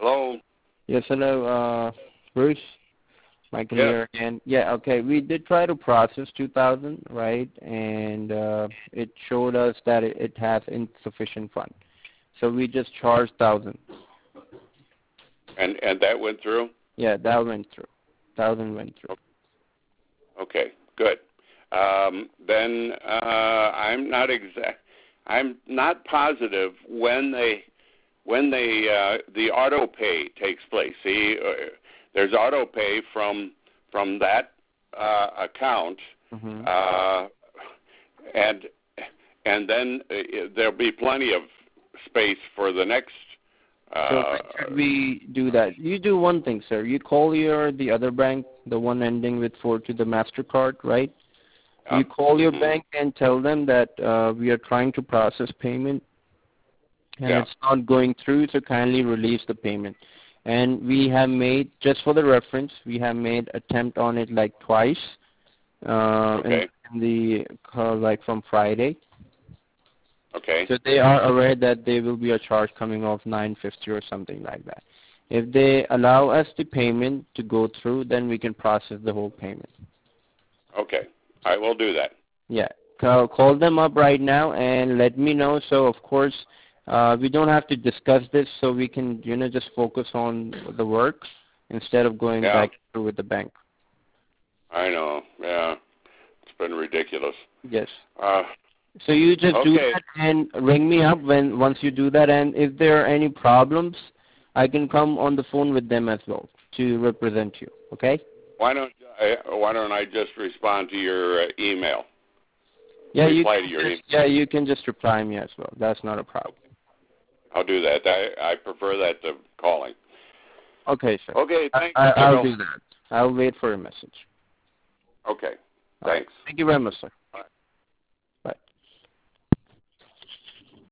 Hello. Yes, hello, Bruce. Michael Yes. here again. Yeah, okay. We did try to process 2,000, right? And it showed us that it has insufficient fund. So we just charged 1,000. And that went through? Yeah, that went through. 1,000 went through. Okay, good. Then I'm not positive when the auto pay takes place. See, there's auto pay from that account, Mm-hmm. and then there'll be plenty of space for the next. So when should we do that? You do one thing, sir. You call the other bank, the one ending with 4 to the MasterCard, right? You call your bank and tell them that we are trying to process payment and it's not going through, so kindly release the payment. And we have made, just for the reference, we have made attempt on it like twice in the like from Friday. Okay. So they are aware that there will be a charge coming off $950 or something like that. If they allow us the payment to go through, then we can process the whole payment. Okay. I will do that. Yeah. Call them up right now and let me know. So, of course, we don't have to discuss this, so we can, just focus on the work instead of going back through with the bank. I know. Yeah. It's been ridiculous. Yes. So you just do that and ring me up once you do that. And if there are any problems, I can come on the phone with them as well to represent you. Okay? Why don't I just respond to your email? Yeah, reply to your email. Yeah, you can just reply me as well. That's not a problem. I'll do that. I prefer that to calling. Okay, sir. Okay, thanks. I'll do that. I'll wait for a message. Okay, thanks. Thank you very much, sir. Bye.